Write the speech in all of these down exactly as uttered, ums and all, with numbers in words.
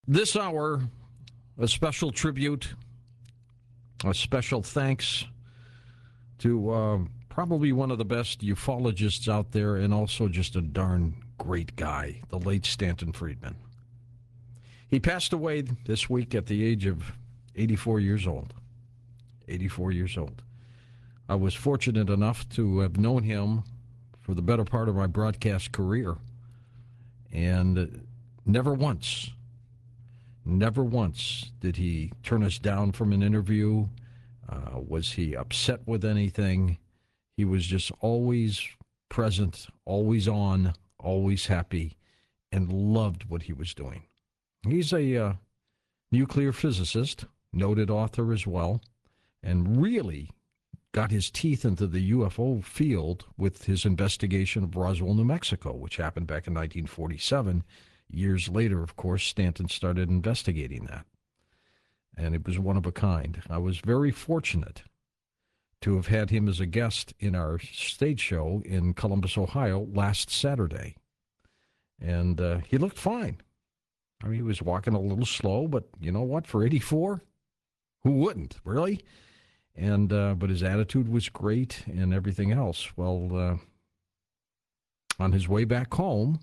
This hour, a special tribute, a special thanks to uh, probably one of the best ufologists out there and also just a darn great guy, the late Stanton Friedman. He passed away this week at the age of eighty-four years old. eighty-four years old. I was fortunate enough to have known him for the better part of my broadcast career, and never once Never once did he turn us down from an interview. Uh, was he upset with anything? He was just always present, always on, always happy, and loved what he was doing. He's a uh, nuclear physicist, noted author as well, and really got his teeth into the U F O field with his investigation of Roswell, New Mexico, which happened back in nineteen forty-seven. Years later, of course, Stanton started investigating that, and it was one of a kind. I was very fortunate to have had him as a guest in our stage show in Columbus, Ohio, last Saturday, and uh, he looked fine. I mean, he was walking a little slow, but you know what? For eighty-four, who wouldn't, really? And uh, but his attitude was great and everything else. Well, uh, on his way back home,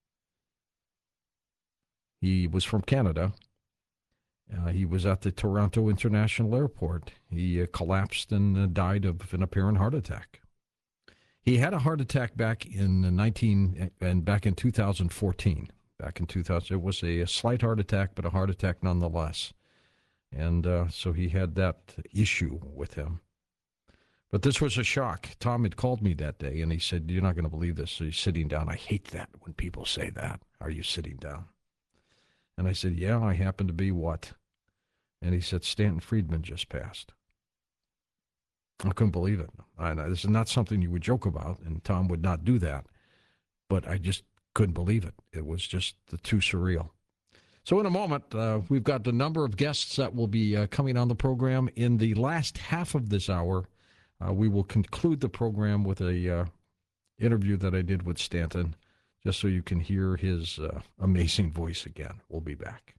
he was from Canada. Uh, he was at the Toronto International Airport. He uh, collapsed and uh, died of an apparent heart attack. He had a heart attack back in nineteen and back in two thousand fourteen. Back in two thousand, it was a, a slight heart attack, but a heart attack nonetheless. And uh, so he had that issue with him. But this was a shock. Tom had called me that day, and he said, "You're not going to believe this." So he's sitting down. I hate that when people say that. Are you sitting down? And I said, "Yeah, I happen to be what?" And he said, "Stanton Friedman just passed." I couldn't believe it. I know this is not something you would joke about, and Tom would not do that. But I just couldn't believe it. It was just too surreal. So in a moment, uh, we've got a number of guests that will be uh, coming on the program. In the last half of this hour, uh, we will conclude the program with a uh, interview that I did with Stanton, just so you can hear his uh, amazing voice again. We'll be back.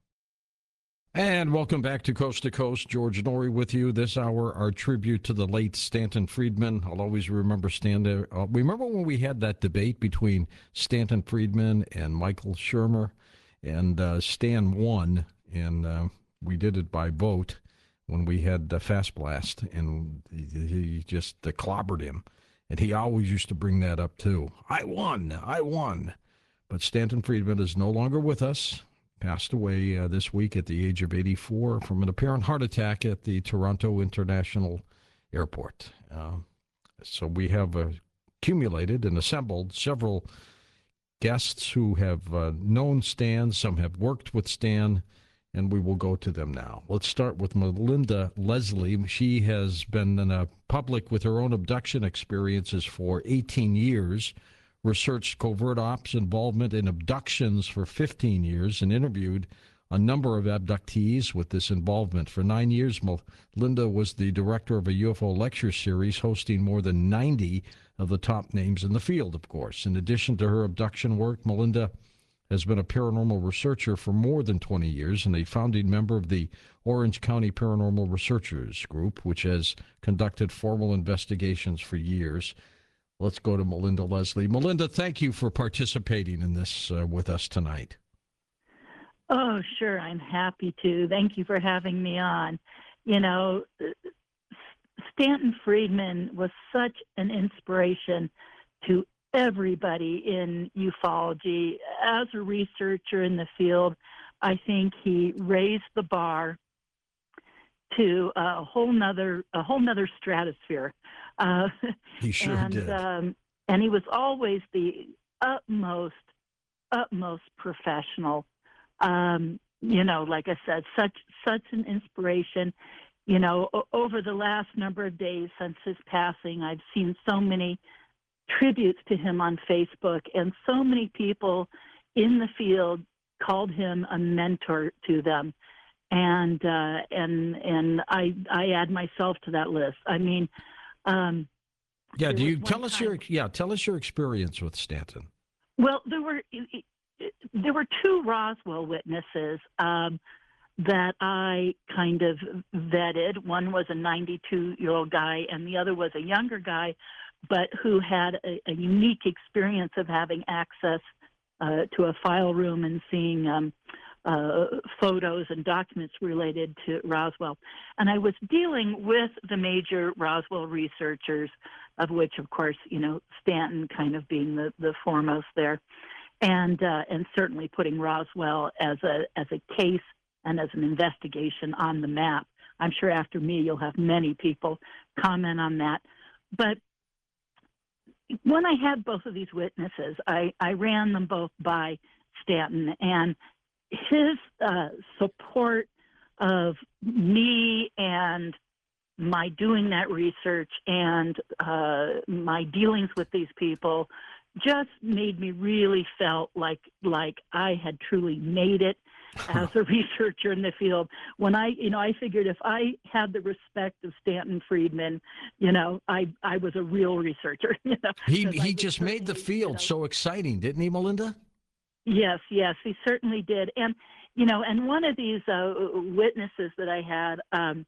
And welcome back to Coast to Coast. George Noory with you this hour, our tribute to the late Stanton Friedman. I'll always remember Stan. Uh, remember when we had that debate between Stanton Friedman and Michael Shermer, and uh, Stan won, and uh, we did it by vote when we had the Fast Blast, and he, he just uh, clobbered him. And he always used to bring that up, too. I won. I won. But Stanton Friedman is no longer with us. Passed away uh, this week at the age of eighty-four from an apparent heart attack at the Toronto International Airport. Uh, so we have uh, accumulated and assembled several guests who have uh, known Stan. Some have worked with Stan, and we will go to them now. Let's start with Melinda Leslie. She has been in a public with her own abduction experiences for eighteen years, researched covert ops involvement in abductions for fifteen years, and interviewed a number of abductees with this involvement. For nine years, Melinda was the director of a U F O lecture series, hosting more than ninety of the top names in the field, of course. In addition to her abduction work, Melinda has been a paranormal researcher for more than twenty years and a founding member of the Orange County Paranormal Researchers Group, which has conducted formal investigations for years. Let's go to Melinda Leslie. Melinda, thank you for participating in this uh, with us tonight. Oh, sure. I'm happy to. Thank you for having me on. You know, Stanton Friedman was such an inspiration to everybody in ufology. As a researcher in the field, I think he raised the bar to a whole nother a whole nother stratosphere. Uh, he sure and, did. Um, and he was always the utmost, utmost professional. Um, you know, like I said, such such an inspiration. You know, o- over the last number of days since his passing, I've seen so many tributes to him on Facebook, and so many people in the field called him a mentor to them. And uh, and and I I add myself to that list. I mean, um, yeah. Do you tell us time, your yeah tell us your experience with Stanton? Well, there were there were two Roswell witnesses um, that I kind of vetted. One was a ninety-two-year-old guy, and the other was a younger guy, but who had a, a unique experience of having access uh, to a file room and seeing um, uh, photos and documents related to Roswell. And I was dealing with the major Roswell researchers, of which, of course, you know, Stanton kind of being the, the foremost there, and uh, and certainly putting Roswell as a as a case and as an investigation on the map. I'm sure after me, you'll have many people comment on that. But when I had both of these witnesses, I, I ran them both by Stanton, and his uh, support of me and my doing that research and uh, my dealings with these people just made me really felt like like I had truly made it as a researcher in the field. When I, you know, I figured if I had the respect of Stanton Friedman, you know, I I was a real researcher. You know, he he he just made the field you know, so exciting, didn't he, Melinda? Yes, yes, he certainly did. And you know, and one of these uh, witnesses that I had um,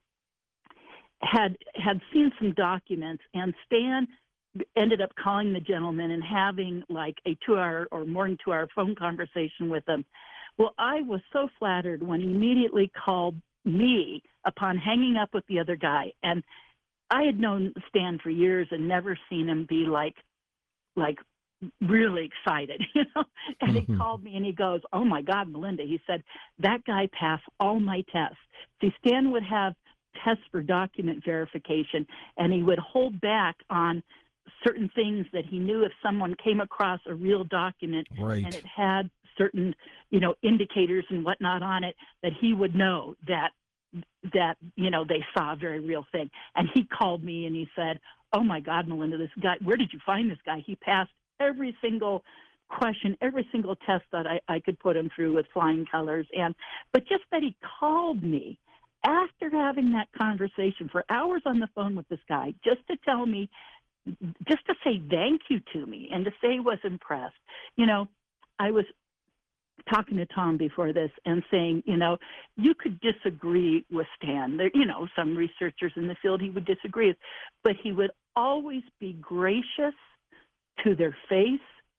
had had seen some documents, and Stan ended up calling the gentleman and having like a two-hour or more than two-hour phone conversation with him. Well, I was so flattered when he immediately called me upon hanging up with the other guy. And I had known Stan for years and never seen him be like, like really excited, you know? And he called me and he goes, "Oh my God, Melinda," he said, "that guy passed all my tests." See, Stan would have tests for document verification, and he would hold back on certain things that he knew if someone came across a real document right. and it had certain, you know, indicators and whatnot on it, that he would know that, that, you know, they saw a very real thing. And he called me and he said, "Oh my God, Melinda, this guy, where did you find this guy? He passed every single question, every single test that I, I could put him through with flying colors." And, but just that he called me after having that conversation for hours on the phone with this guy, just to tell me, just to say thank you to me and to say he was impressed. You know, I was talking to Tom before this and saying, you know, you could disagree with Stan. There, you know, some researchers in the field he would disagree with, but he would always be gracious to their face.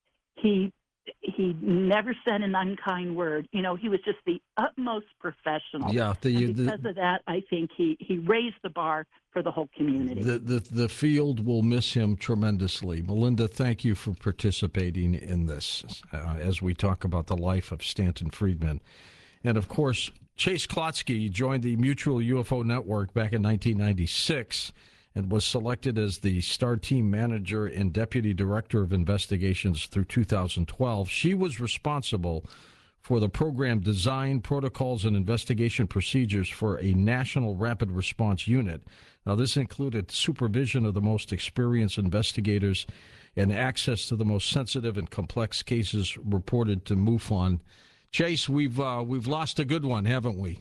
He he never said an unkind word. You know, he was just the utmost professional. Yeah, the, and because the, of that, I think he, he raised the bar for the whole community. The, the the field will miss him tremendously. Melinda, thank you for participating in this uh, as we talk about the life of Stanton Friedman. And of course, Chase Klotsky joined the Mutual U F O Network back in nineteen ninety-six and was selected as the STAR team manager and deputy director of investigations through two thousand twelve. She was responsible for the program design, protocols, and investigation procedures for a national rapid response unit. Now, this included supervision of the most experienced investigators and access to the most sensitive and complex cases reported to MUFON. Chase, we've uh, we've lost a good one, haven't we?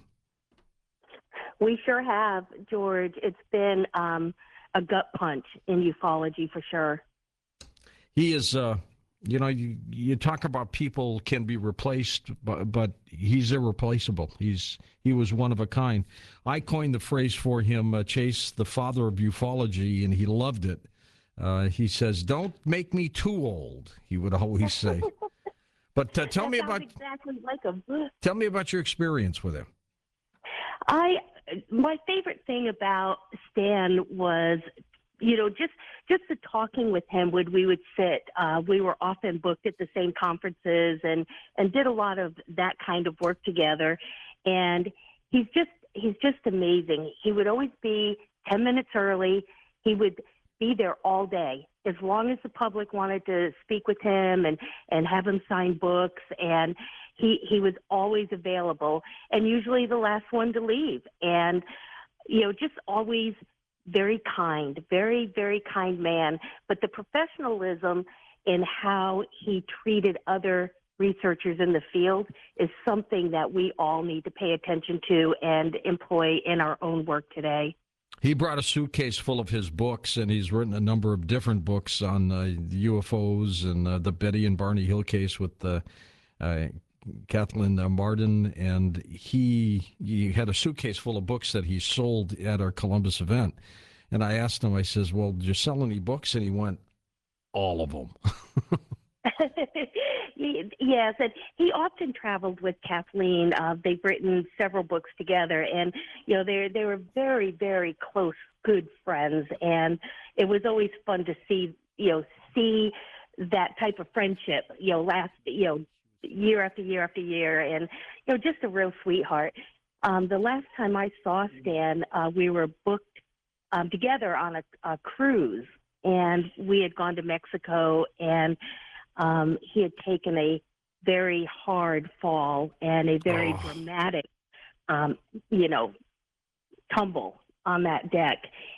We sure have, George. It's been um, a gut punch in ufology for sure. He is, uh, you know, you, you talk about people can be replaced, but, but he's irreplaceable. He's he was one of a kind. I coined the phrase for him, uh, Chase, the father of ufology, and he loved it. Uh, he says, "Don't make me too old," he would always say. But uh, tell that me about exactly like him. Tell me about your experience with him. I my favorite thing about Stan was, you know, just just the talking with him when we would sit. Uh, we were often booked at the same conferences and and did a lot of that kind of work together. And he's just he's just amazing. He would always be ten minutes early. He would be there all day, as long as the public wanted to speak with him and, and have him sign books. And he, he was always available and usually the last one to leave. And, you know, just always very kind, very, very kind man. But the professionalism in how he treated other researchers in the field is something that we all need to pay attention to and employ in our own work today. He brought a suitcase full of his books, and he's written a number of different books on uh, the U F Os and uh, the Betty and Barney Hill case with uh, uh, Kathleen uh, Martin, and he he had a suitcase full of books that he sold at our Columbus event. And I asked him, I says, "Well, did you sell any books?" And he went, "All of them." Yes, and he often traveled with Kathleen. Uh, they've written several books together, and you know they they were very very close, good friends, and it was always fun to see you know see that type of friendship you know last you know year after year after year, and you know just a real sweetheart. Um, the last time I saw Stan, uh, we were booked um, together on a, a cruise, and we had gone to Mexico, and um, he had taken a very hard fall and a very Oh. dramatic, um, you know, tumble on that deck.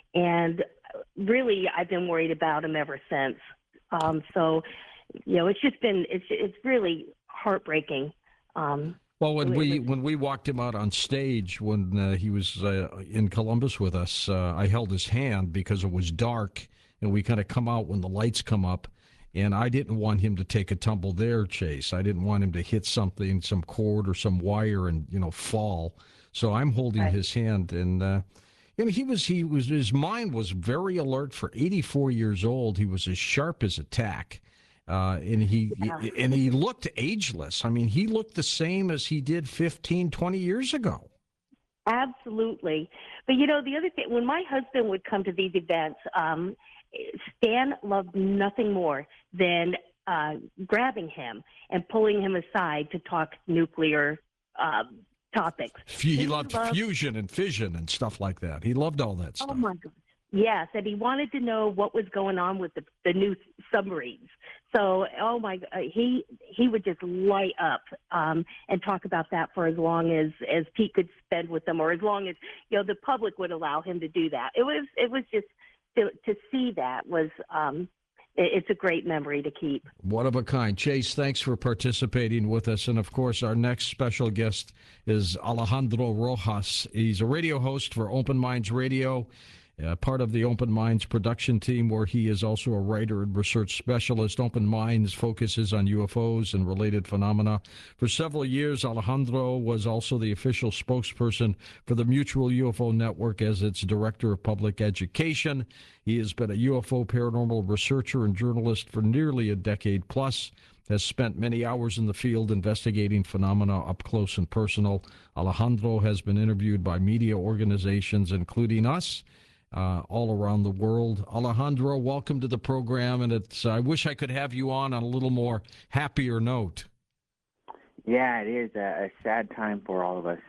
And really, I've been worried about him ever since. Um, so, you know, it's just been, it's, it's really heartbreaking. Um, Well, when it we was- when we walked him out on stage when uh, he was uh, in Columbus with us, uh, I held his hand because it was dark, and we kind of come out when the lights come up, and I didn't want him to take a tumble there, Chase. I didn't want him to hit something, some cord or some wire, and you know fall. So I'm holding Right. his hand, and uh, you know he was he was his mind was very alert for eighty-four years old. He was as sharp as a tack. Uh, and he Yeah. and he looked ageless. I mean, he looked the same as he did fifteen, twenty years ago. Absolutely. But you know, the other thing, when my husband would come to these events, um, Stan loved nothing more than uh, grabbing him and pulling him aside to talk nuclear um, topics. He He loved loved- fusion and fission and stuff like that. He loved all that Oh stuff. my gosh. Yes, and he wanted to know what was going on with the, the new submarines. So, oh my, uh, he he would just light up um, and talk about that for as long as, as Pete could spend with them, or as long as you know the public would allow him to do that. It was it was just to to see that was um, it, it's a great memory to keep. One of a kind. Chase, thanks for participating with us. And of course, our next special guest is Alejandro Rojas. He's a radio host for Open Minds Radio. Uh, part of the Open Minds production team, where he is also a writer and research specialist. Open Minds focuses on U F Os and related phenomena. For several years, Alejandro was also the official spokesperson for the Mutual U F O Network as its director of public education. He has been a U F O paranormal researcher and journalist for nearly a decade plus, has spent many hours in the field investigating phenomena up close and personal. Alejandro has been interviewed by media organizations, including us, Uh, all around the world. Alejandro, welcome to the program, and it's. I wish I could have you on on a little more happier note. Yeah, it is a, a sad time for all of us.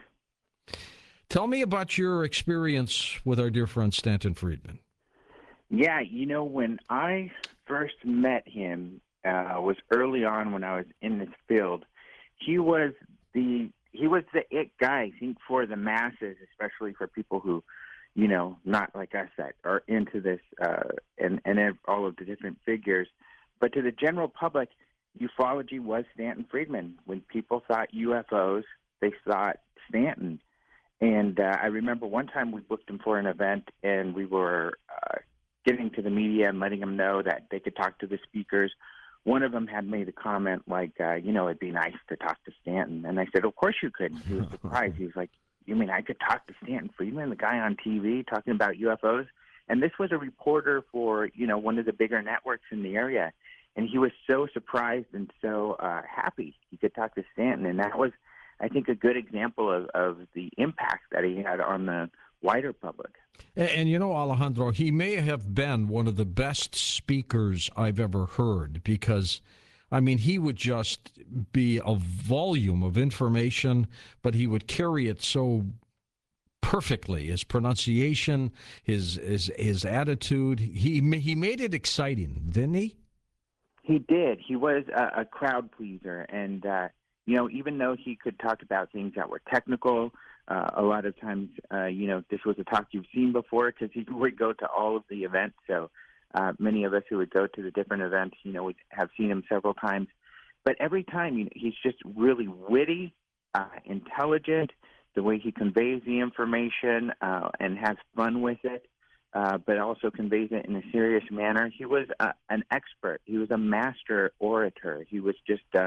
Tell me about your experience with our dear friend Stanton Friedman. Yeah, you know, when I first met him, uh, was early on when I was in this field. He was the he was the it guy, I think, for the masses, especially for people who, you know, not like us that are into this uh, and, and all of the different figures. But to the general public, ufology was Stanton Friedman. When people thought U F Os, they thought Stanton. And uh, I remember one time we booked him for an event, and we were uh, getting to the media and letting them know that they could talk to the speakers. One of them had made a comment like, uh, you know, it'd be nice to talk to Stanton. And I said, of course you could. He was surprised. He was like, you mean I could talk to Stanton Friedman, the guy on T V talking about U F Os? And this was a reporter for, you know, one of the bigger networks in the area. And he was so surprised and so uh, happy he could talk to Stanton. And that was, I think, a good example of, of the impact that he had on the wider public. And, and you know, Alejandro, he may have been one of the best speakers I've ever heard, because I mean, he would just be a volume of information, but he would carry it so perfectly. His pronunciation, his his his attitude, he he made it exciting, didn't he? He did. He was a, a crowd pleaser, and uh, you know, even though he could talk about things that were technical, uh, a lot of times, uh, you know, this was a talk you've seen before, because he would go to all of the events. So. Uh, many of us who would go to the different events, you know, would have seen him several times. But every time, you know, he's just really witty, uh, intelligent, the way he conveys the information uh, and has fun with it, uh, but also conveys it in a serious manner. He was uh, an expert. He was a master orator. He was just uh,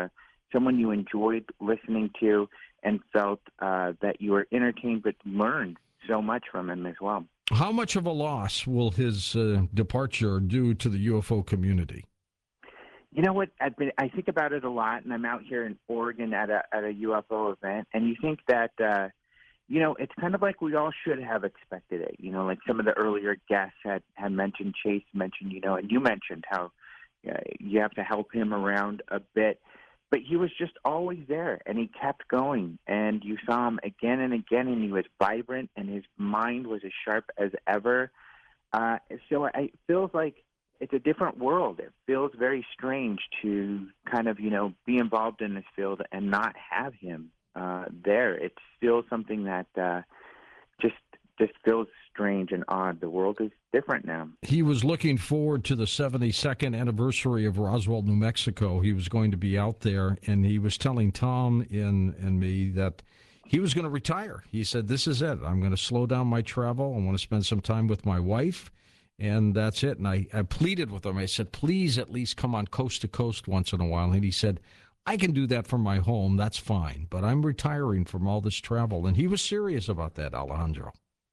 someone you enjoyed listening to and felt uh, that you were entertained but learned so much from him as well. How much of a loss will his uh, departure do to the U F O community? You know what? I've been, I think about it a lot, and I'm out here in Oregon at a at a U F O event, and you think that uh, you know it's kind of like we all should have expected it. You know, like some of the earlier guests had had mentioned, Chase mentioned, you know, and you mentioned how uh, you have to help him around a bit, but he was just always there, and he kept going, and you saw him again and again, and he was vibrant, and his mind was as sharp as ever. Uh, so I, it feels like it's a different world. It feels very strange to kind of, you know, be involved in this field and not have him uh, there. It's still something that uh, just just feels strange and odd. The world is different now. He was looking forward to the seventy-second anniversary of Roswell, New Mexico. He was going to be out there, and he was telling Tom and, and me that he was going to retire. He said, this is it. I'm going to slow down my travel. I want to spend some time with my wife. And that's it. And I, I pleaded with him. I said, please at least come on coast to coast once in a while. And he said, I can do that from my home. That's fine. But I'm retiring from all this travel. And he was serious about that, Alejandro.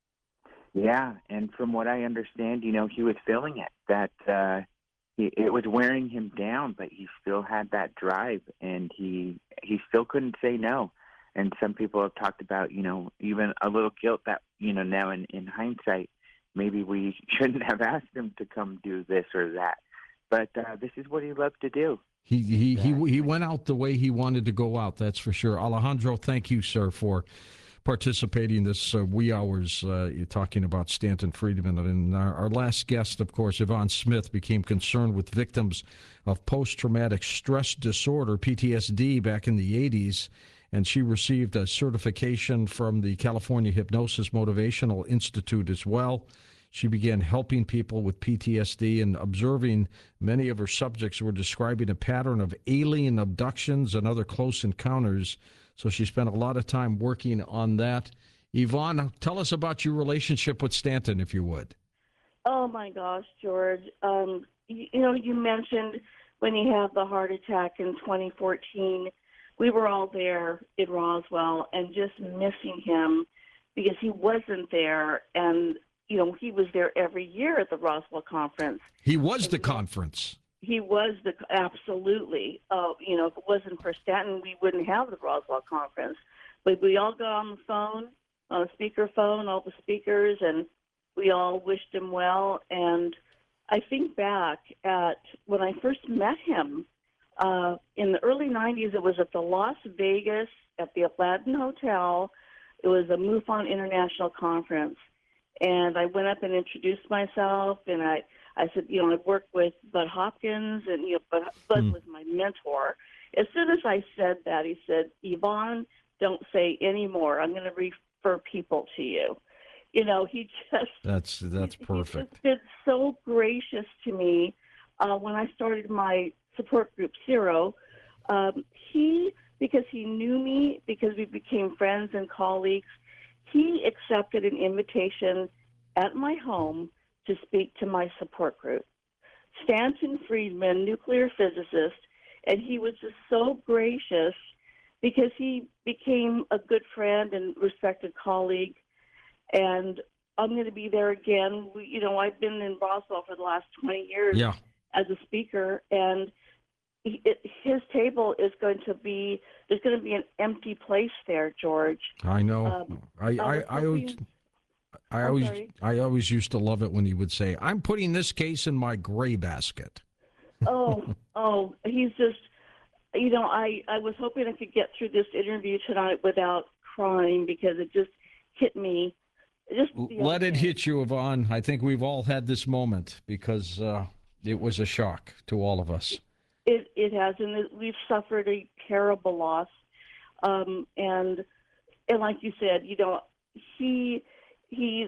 Yeah. And from what I understand, you know, he was feeling it, that uh, he, it was wearing him down, but he still had that drive, and he he still couldn't say no. And some people have talked about, you know, even a little guilt that, you know, now in, in hindsight, maybe we shouldn't have asked him to come do this or that. But uh, this is what he loved to do. He he, he he went out the way he wanted to go out, that's for sure. Alejandro, thank you, sir, for participating in this uh, wee hours. Uh, you're talking about Stanton Friedman. And our, our last guest, of course, Yvonne Smith, became concerned with victims of post-traumatic stress disorder, P T S D, back in the eighties. And she received a certification from the California Hypnosis Motivational Institute as well. She began helping people with P T S D, and observing many of her subjects were describing a pattern of alien abductions and other close encounters. So she spent a lot of time working on that. Yvonne, tell us about your relationship with Stanton, if you would. Oh, my gosh, George. Um, you, you know, you mentioned when he had the heart attack in twenty fourteen. We were all there in Roswell and just missing him because he wasn't there. And, you know, he was there every year at the Roswell conference. He was the conference. He was the, absolutely. Uh, you know, if it wasn't for Stanton, we wouldn't have the Roswell conference. But we all got on the phone, on a speaker phone, all the speakers, and we all wished him well. And I think back at when I first met him, Uh, in the early nineties, it was at the Las Vegas, at the Aladdin Hotel. It was a MUFON International Conference. And I went up and introduced myself, and I, I said, you know, I've worked with Bud Hopkins, and, you know, Bud, Bud mm. was my mentor. As soon as I said that, he said, Yvonne, don't say any more. I'm going to refer people to you. You know, he just... That's, that's perfect. He's been so gracious to me. Uh, when I started my support group Zero, um, he, because he knew me, because we became friends and colleagues, he accepted an invitation at my home to speak to my support group. Stanton Friedman, nuclear physicist, and he was just so gracious because he became a good friend and respected colleague. And I'm going to be there again. We, you know, I've been in Roswell for the last twenty years. Yeah. As a speaker, and he, it, his table is going to be, there's going to be an empty place there, George. I know. Um, I, I, I, I, always, I always, I always used to love it when he would say, I'm putting this case in my gray basket. oh, oh, he's just, you know, I, I was hoping I could get through this interview tonight without crying because it just hit me. Just Let it hit you, Yvonne. I think we've all had this moment because, uh, it was a shock to all of us. It it has, and it, we've suffered a terrible loss. Um, and and like you said, you know, he he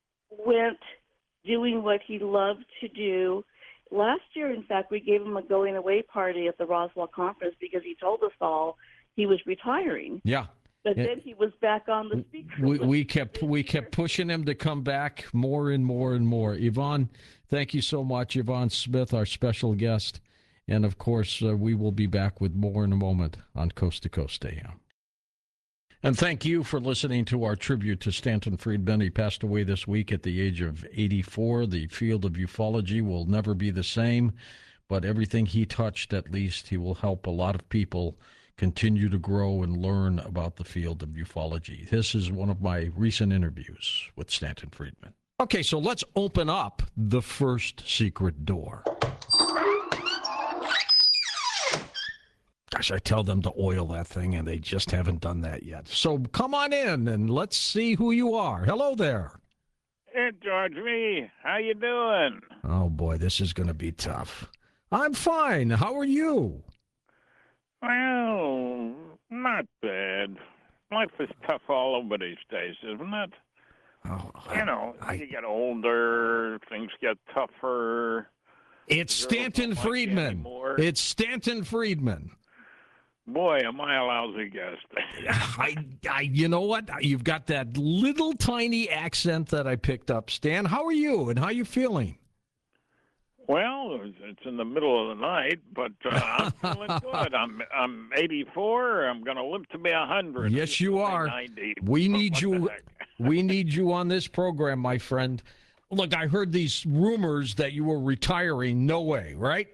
went doing what he loved to do. Last year, in fact, we gave him a going away party at the Roswell conference because he told us all he was retiring. Yeah. But then he was back on the speaker. We, we kept we kept pushing him to come back more and more and more. Yvonne, thank you so much. Yvonne Smith, our special guest. And, of course, uh, we will be back with more in a moment on Coast to Coast A M. And thank you for listening to our tribute to Stanton Friedman. He passed away this week at the age of eighty-four. The field of ufology will never be the same, but everything he touched, at least, he will help a lot of people continue to grow and learn about the field of ufology. This is one of my recent interviews with Stanton Friedman. Okay, so let's open up the first secret door. Gosh, I tell them to oil that thing, and they just haven't done that yet. So come on in, and let's see who you are. Hello there. Hey, George V. How you doing? Oh, boy, this is going to be tough. I'm fine. How are you? Well, not bad. Life is tough all over these days, isn't it? Oh, You know, I- you get older, things get tougher. It's Girls Stanton don't like you Friedman. anymore. It's Stanton Friedman. Boy, am I a lousy guest. I, I, you know what? You've got that little tiny accent that I picked up. Stan, how are you, and how you feeling? Well, it's in the middle of the night, but uh, I'm feeling good. I'm I'm eighty-four. I'm going to live to be one hundred. Yes, you are. ninety. We need What the you. heck? We need you on this program, my friend. Look, I heard these rumors that you were retiring. No way, right?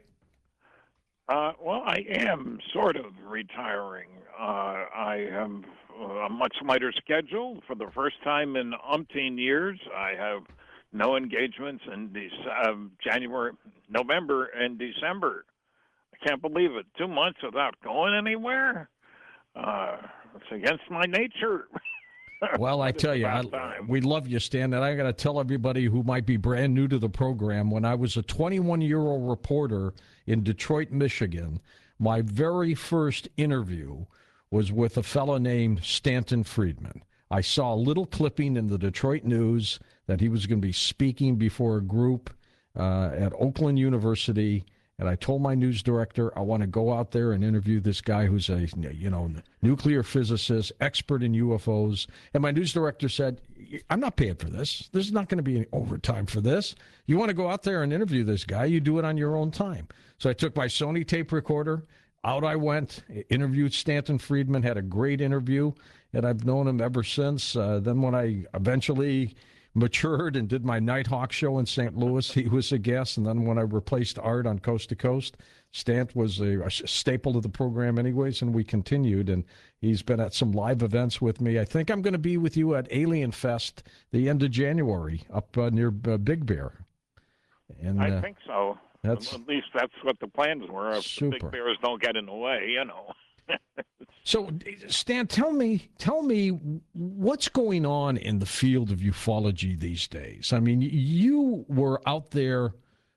Uh, well, I am sort of retiring. Uh, I have a much lighter schedule for the first time in umpteen years. I have no engagements in Dec- uh, January, November, and December. I can't believe it. Two months without going anywhere. Uh, it's against my nature. Well, I But it's tell you, I, about time. we love you, Stan, and I got to tell everybody who might be brand new to the program, when I was a twenty-one-year-old reporter in Detroit, Michigan, my very first interview was with a fellow named Stanton Friedman. I saw a little clipping in the Detroit News that he was going to be speaking before a group uh, at Oakland University. And I told my news director, I want to go out there and interview this guy who's a, you know, nuclear physicist, expert in U F Os. And my news director said, I'm not paying for this. There's not going to be any overtime for this. You want to go out there and interview this guy, you do it on your own time. So I took my Sony tape recorder, out I went, interviewed Stanton Friedman, had a great interview, and I've known him ever since. Uh, then when I eventually matured and did my Nighthawk show in Saint Louis, he was a guest. And then when I replaced Art on Coast to Coast, Stant was a, a staple of the program anyways, and we continued. And he's been at some live events with me. I think I'm going to be with you at Alien Fest the end of January up uh, near uh, Big Bear. And I uh, think so. that's At least that's what the plans were. If the super. big bears don't get in the way, you know. So, Stan, tell me, tell me what's going on in the field of ufology these days. I mean, you were out there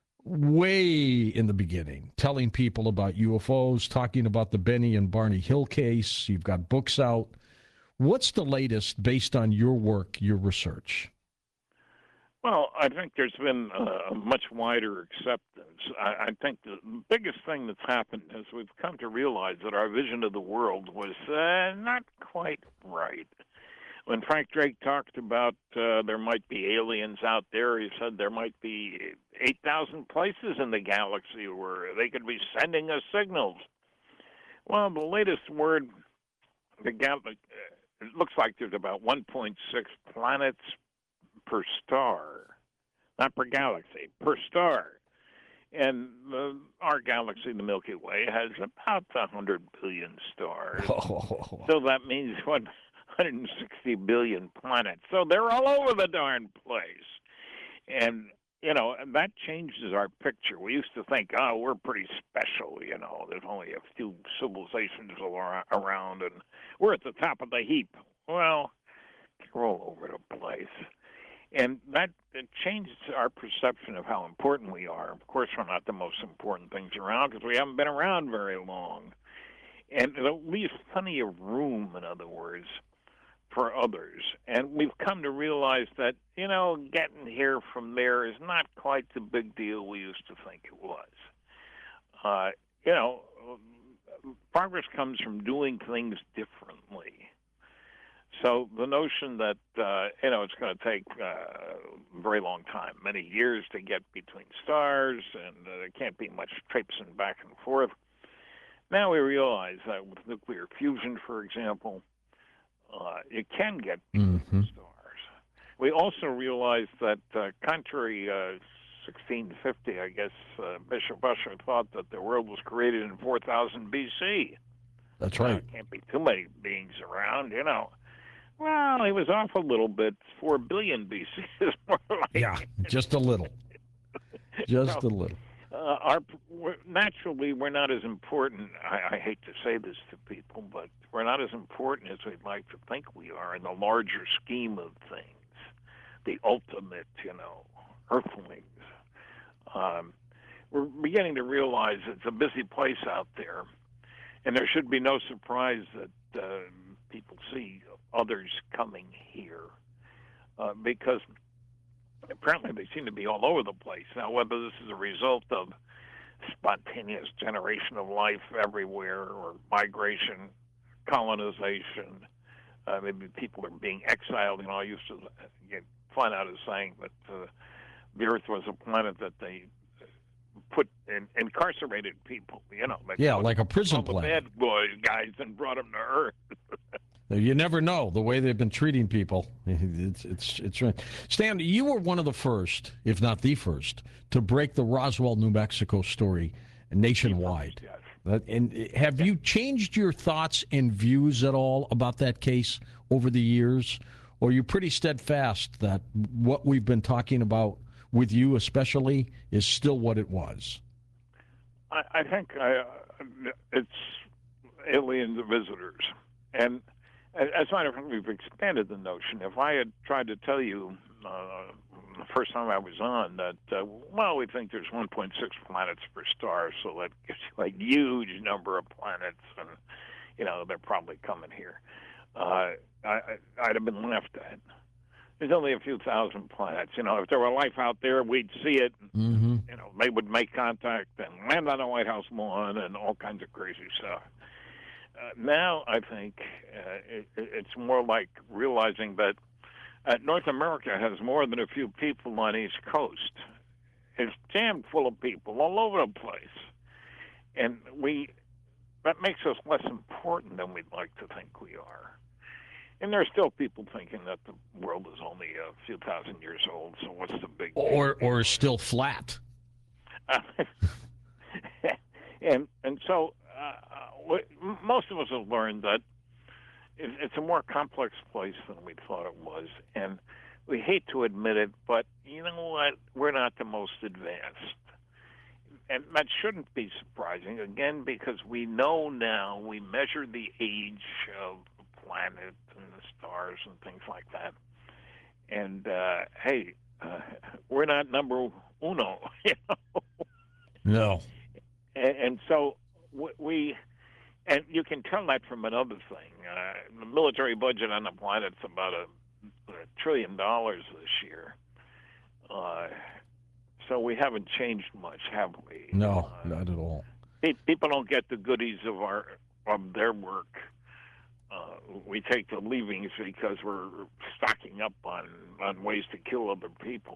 way in the beginning, telling people about U F Os, talking about the Benny and Barney Hill case. You've got books out. What's the latest based on your work, your research? Well, I think there's been a much wider acceptance. I, I think the biggest thing that's happened is we've come to realize that our vision of the world was uh, not quite right. When Frank Drake talked about uh, there might be aliens out there, he said there might be eight thousand places in the galaxy where they could be sending us signals. Well, the latest word, the gal- it looks like there's about one point six planets per star, not per galaxy, per star. And the, our galaxy, the Milky Way, has about one hundred billion stars. Oh. So that means one hundred sixty billion planets. So they're all over the darn place. And, you know, and that changes our picture. We used to think, oh, we're pretty special, you know. There's only a few civilizations ar- around, and we're at the top of the heap. Well, they're all over the place. And that it changes our perception of how important we are. Of course, we're not the most important things around because we haven't been around very long. And it leaves plenty of room, in other words, for others. And we've come to realize that, you know, getting here from there is not quite the big deal we used to think it was. Uh, you know, progress comes from doing things differently. So the notion that uh, you know it's going to take uh, a very long time, many years to get between stars, and uh, there can't be much traipsing back and forth. Now we realize that with nuclear fusion, for example, uh, you can get between Mm-hmm. stars. We also realize that, uh, contrary uh, sixteen fifty, I guess uh, Bishop Usher thought that the world was created in four thousand B C. That's Well, right. there can't be too many beings around, you know. Well, he was off a little bit. Four billion B C is more like. Yeah, just a little. Just So, a little. Uh, our we're, naturally, we're not as important. I, I hate to say this to people, but we're not as important as we'd like to think we are in the larger scheme of things. The ultimate, you know, Earthlings. Um, we're beginning to realize it's a busy place out there, and there should be no surprise that uh, people see others coming here, uh, because apparently they seem to be all over the place. Now, whether this is a result of spontaneous generation of life everywhere, or migration, colonization, uh, maybe people are being exiled. You know, I used to get fun out of saying that uh, the Earth was a planet that they put in, incarcerated people. You know, they Yeah, took like a prison all the planet. bad boys, guys, and brought them to Earth. You never know the way they've been treating people. It's it's it's right. Stan, you were one of the first, if not the first, to break the Roswell, New Mexico story nationwide. Yes. That- And have you changed your thoughts and views at all about that case over the years, or are you pretty steadfast that what we've been talking about with you, especially, is still what it was? I, I think I, uh, it's aliens and visitors. And as a matter of fact, we've expanded the notion. If I had tried to tell you uh, the first time I was on that, uh, well, we think there's one point six planets per star, so that gives you a huge number of planets, and, you know, they're probably coming here. Uh, I, I'd have been laughed at. There's only a few thousand planets. You know, if there were life out there, we'd see it. Mm-hmm. You know, they would make contact and land on the White House lawn and all kinds of crazy stuff. Uh, now, I think uh, it, it's more like realizing that uh, North America has more than a few people on East Coast. It's jammed full of people all over the place, and we that makes us less important than we'd like to think we are. And there are still people thinking that the world is only a few thousand years old, so what's the big deal? Or or still flat. Uh, and and so uh, what, most of us have learned that it, it's a more complex place than we thought it was, and we hate to admit it, but you know what? We're not the most advanced. And that shouldn't be surprising, again, because we know now, we measure the age of the planet and the stars and things like that. And, uh, hey, uh, we're not number uno, you know? No. And, and so we, and you can tell that from another thing. Uh, the military budget on the planet's about a, a trillion dollars this year. Uh, so we haven't changed much, have we? No, uh, not at all. People don't get the goodies of our of their work. Uh, we take the leavings because we're stocking up on, on ways to kill other people.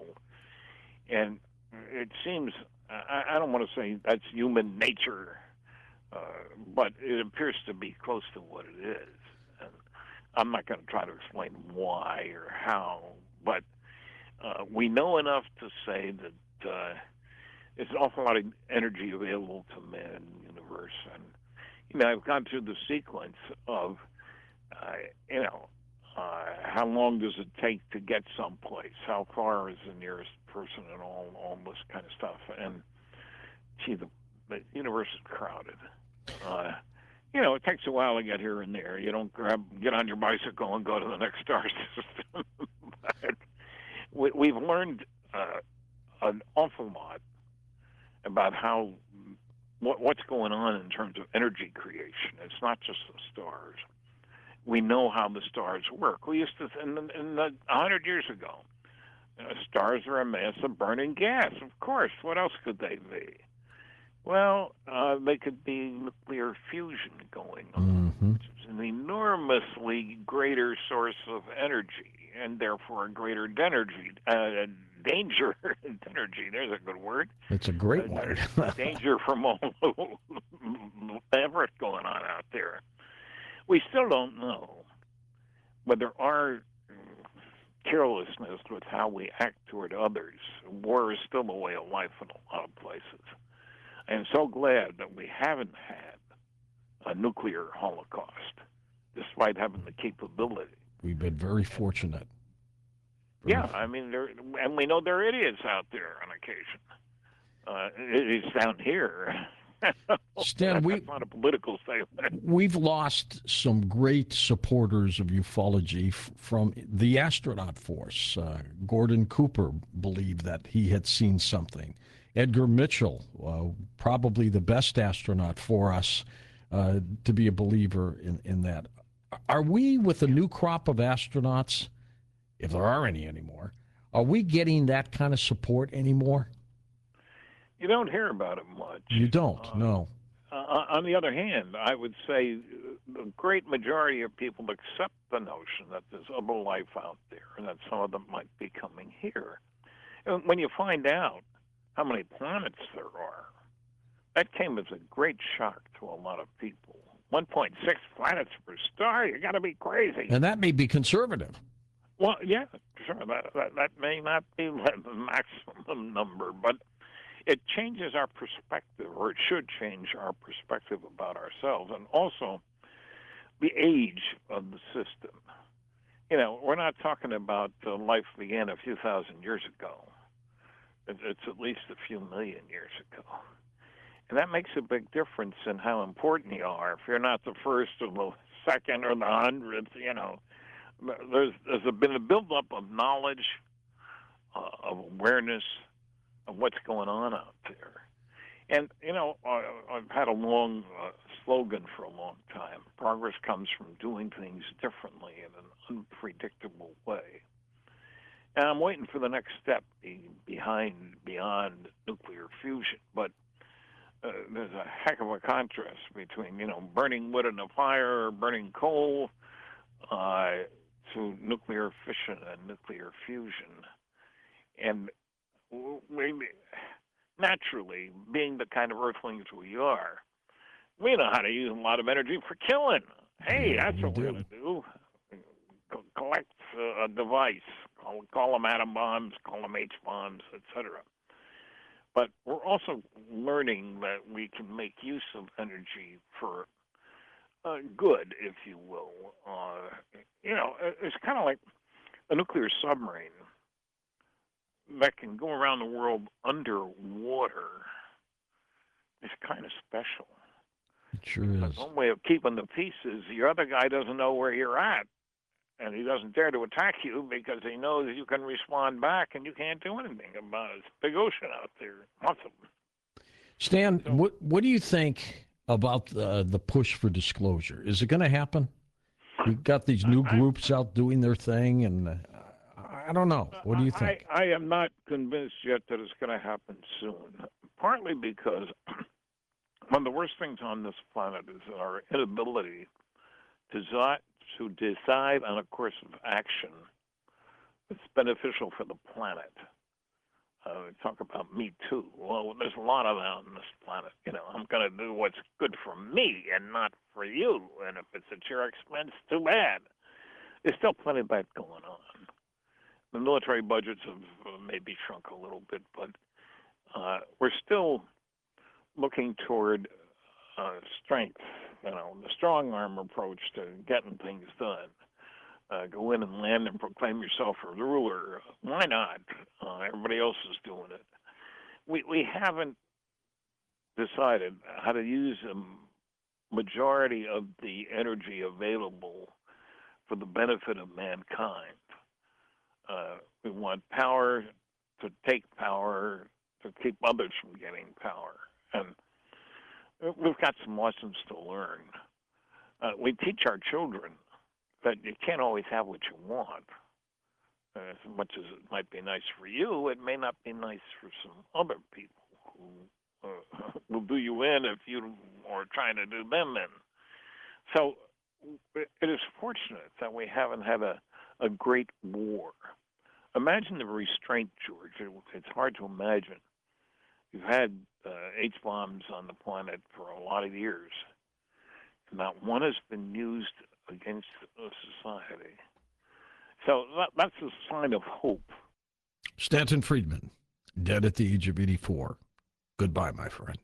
And it seems, I, I don't want to say that's human nature, uh, but it appears to be close to what it is. And I'm not going to try to explain why or how, but uh, we know enough to say that uh, there's an awful lot of energy available to man in the universe. And, you know, I've gone through the sequence of, uh, you know, uh, how long does it take to get someplace? How far is the nearest person and all, all this kind of stuff? And, gee, the, the universe is crowded. Uh, you know, it takes a while to get here and there. You don't grab, get on your bicycle and go to the next star system. But we, we've learned uh, an awful lot about how what, what's going on in terms of energy creation. It's not just the stars. We know how the stars work. We used to, in the, in the a hundred years ago, uh, stars are a mass of burning gas. Of course, what else could they be? Well, uh, they could be nuclear fusion going on, Mm-hmm. which is an enormously greater source of energy, and therefore a greater energy, uh, danger. Energy, there's a good word. It's a great Uh, word. danger from all the effort going on out there. We still don't know whether our carelessness with how we act toward others, war is still a way of life in a lot of places. I'm so glad that we haven't had a nuclear holocaust, despite having the capability. We've been very fortunate. Very Yeah, I mean, there, and we know there are idiots out there on occasion. Uh, it's down here. Stan, we- That's not a political statement. We've lost some great supporters of ufology f- from the astronaut force. Uh, Gordon Cooper believed that he had seen something. Edgar Mitchell, uh, probably the best astronaut for us uh, to be a believer in, in that. Are we, with a new crop of astronauts, if there are any anymore, are we getting that kind of support anymore? You don't hear about it much. You don't, Uh, no. Uh, on the other hand, I would say the great majority of people accept the notion that there's other life out there and that some of them might be coming here. And when you find out how many planets there are, that came as a great shock to a lot of people. one point six planets per star? You got to be crazy. And that may be conservative. Well, yeah, sure. That, that, that may not be the maximum number, but it changes our perspective, or it should change our perspective about ourselves, and also the age of the system. You know, we're not talking about uh, life began a few thousand years ago. It, it's at least a few million years ago. And that makes a big difference in how important you are. If you're not the first or the second or the hundredth, you know, there's, there's been a buildup of knowledge, uh, of awareness, of what's going on out there. And, you know, I, I've had a long uh, slogan for a long time. Progress comes from doing things differently in an unpredictable way. And I'm waiting for the next step behind, beyond nuclear fusion. But uh, there's a heck of a contrast between, you know, burning wood in a fire or burning coal uh, to nuclear fission and nuclear fusion. And we, naturally, being the kind of earthlings we are, we know how to use a lot of energy for killing. Hey, Yeah, that's we what we're do. going to do. Co- collect uh, a device, call, call them atom bombs, call them H bombs, et cetera. But we're also learning that we can make use of energy for uh, good, if you will. Uh, you know, it's kind of like a nuclear submarine that can go around the world underwater. Is kind of special. It sure But is. one way of keeping the peace is your other guy doesn't know where you're at, and he doesn't dare to attack you because he knows you can respond back, and you can't do anything about it. It's a big ocean out there. Awesome. Stan, what what do you think about the, the push for disclosure? Is it going to happen? We've got these new I- groups out doing their thing, and uh, I don't know. What do you think? I, I am not convinced yet that it's going to happen soon, partly because one of the worst things on this planet is our inability to, zi- to decide on a course of action that's beneficial for the planet. Uh, we talk about Me Too. Well, there's a lot of that on this planet. You know, I'm going to do what's good for me and not for you. And if it's at your expense, too bad. There's still plenty of that going on. The military budgets have uh, maybe shrunk a little bit, but uh, we're still looking toward uh, strength, you know, the strong arm approach to getting things done. Uh, go in and land and proclaim yourself a ruler. Why not? Uh, everybody else is doing it. We we haven't decided how to use a majority of the energy available for the benefit of mankind. Uh, we want power to take power, to keep others from getting power. And we've got some lessons to learn. Uh, we teach our children that you can't always have what you want. Uh, as much as it might be nice for you, it may not be nice for some other people who uh, will do you in if you are trying to do them in. So it is fortunate that we haven't had a, a great war. Imagine the restraint, George. It, it's hard to imagine. You've had uh, H-bombs on the planet for a lot of years. Not one has been used against a society. So that, that's a sign of hope. Stanton Friedman, dead at the age of eighty-four. Goodbye, my friend.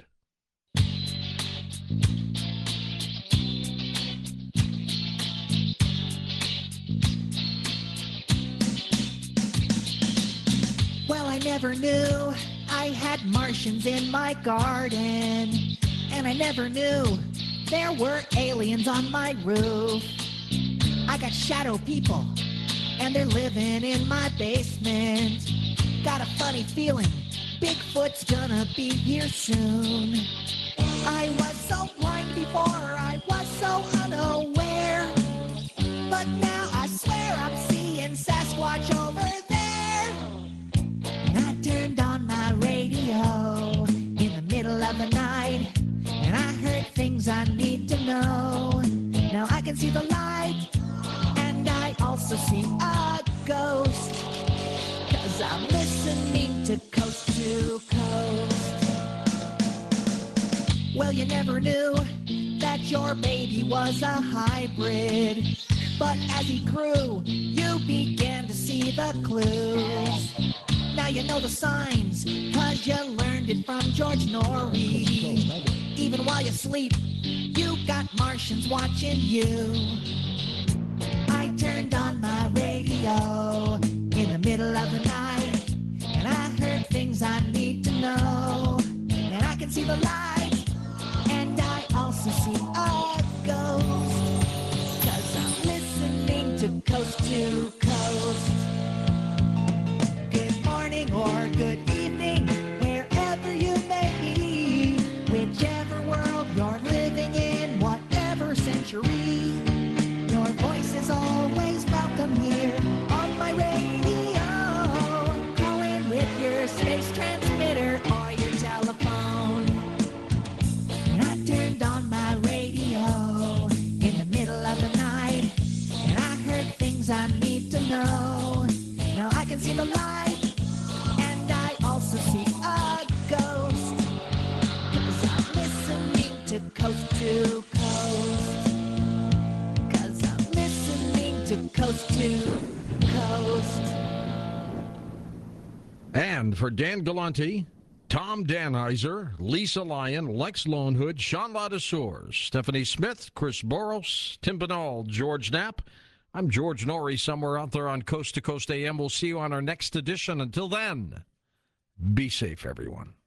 Well, I never knew I had Martians in my garden, and I never knew there were aliens on my roof. I got shadow people, and they're living in my basement. Got a funny feeling Bigfoot's gonna be here soon. I was so blind before, I was so unaware, but now I swear I'm seeing Sasquatch over there. And I turned on my radio in the middle of the night, and I heard things I need to know. Now I can see the light, and I also see a ghost, 'cause I'm listening to Coast to Coast. Well, you never knew that your baby was a hybrid, but as he grew, you began to see the clues. Now you know the signs, 'cause you learned it from George Norrie. Even while you sleep, you got Martians watching you. I turned on my radio in the middle of the night, and I heard things I need to know. And I can see the light, and I also see a ghost, 'cause I'm listening to Coast to Coast. Good morning or good evening, wherever you may be, whichever world you're living in, whatever century, your voice is always welcome here on my radio. Call in with your space transmitter or your telephone. And I turned on my radio in the middle of the night, and I heard things I need to know. Now I can see the light, and I also see a ghost, 'cause I'm listening to Coast to Coast. 'Cause I'm listening to Coast to Coast. And for Dan Galante, Tom Danheiser, Lisa Lyon, Lex Lonehood, Sean Ladouceur, Stephanie Smith, Chris Boros, Tim Banal, George Knapp, I'm George Norrie, somewhere out there on Coast to Coast A M. We'll see you on our next edition. Until then, be safe, everyone.